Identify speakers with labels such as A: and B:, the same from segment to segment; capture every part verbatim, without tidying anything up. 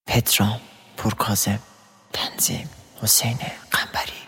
A: پدرام پورکاظم، تنظیم حسین قنبری.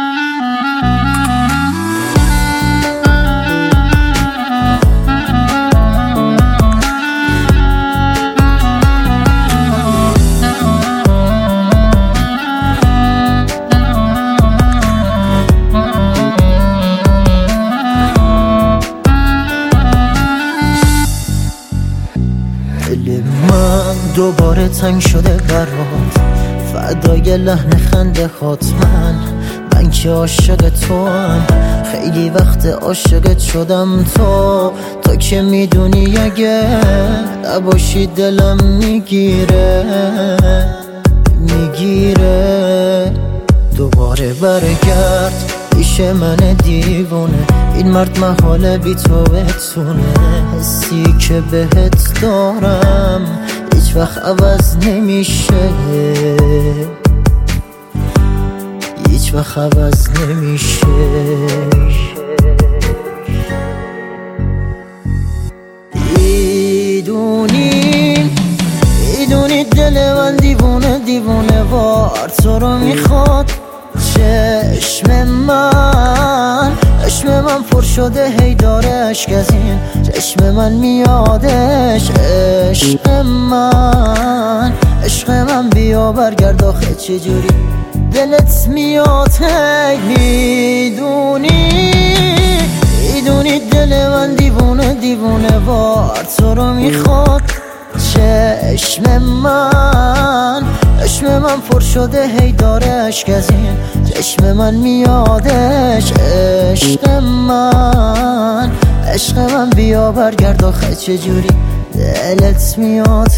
A: دل من دوباره تنگ شده برات، فدای لحن خنده هات. من من که عاشق تو هم، خیلی وقت عاشقت شدم. تو تو که میدونی اگه نباشی دلم میگیره میگیره. دوباره برگرد پیش من دیوونه، این مرد محاله بی تو بتونه. حسی که بهت دارم هیچ وقت عوض نمیشه، هیچ وقت عوض نمیشه. میدونی میدونی دل من دیوونه دیوونه وار تو رو میخواد. چشم من چشم من پر شده هی داره اشک از این چشم من میادش. عشق من عشق من بیا برگرد آخه چجوری دلت میاد. هی میدونی میدونی دل من دیوونه دیوونه وار تو رو میخواد. چشم من چشم من پر شده هی داره اشک از این چشم من میادش. عشق من عشق من بیا برگرد آخه چجوری دلت میاد.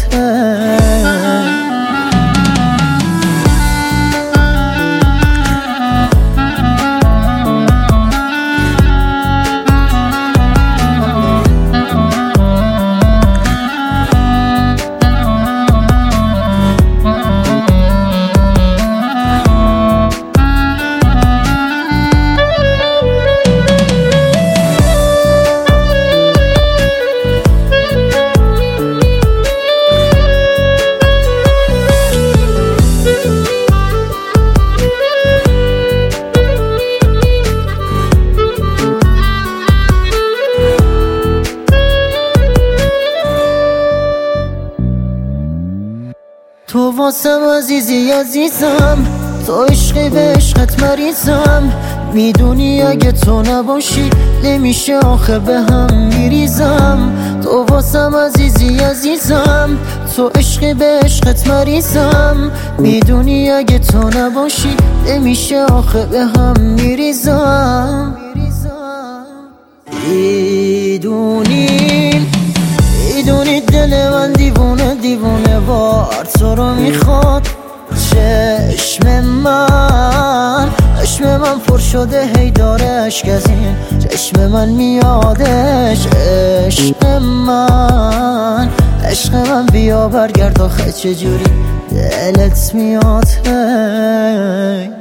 A: تو واسم عزیزی عزیزم، تو عشقی به عشقت مریضم. میدونی اگه تو نباشی نمیشه آخه به هم میریزم. تو واسم عزیزی عزیزم، تو عشقی به عشقت مریضم. میدونی اگه تو نباشی نمیشه آخه به هم میریزم. میدونی میدونی دل من دیوونه دیوونه وار تو رو میخواد. چشم من چشم من پر شده هی داره اشک از این چشم من میادش. عشق من عشق من بیا برگرد آخه چجوری دلت میاد.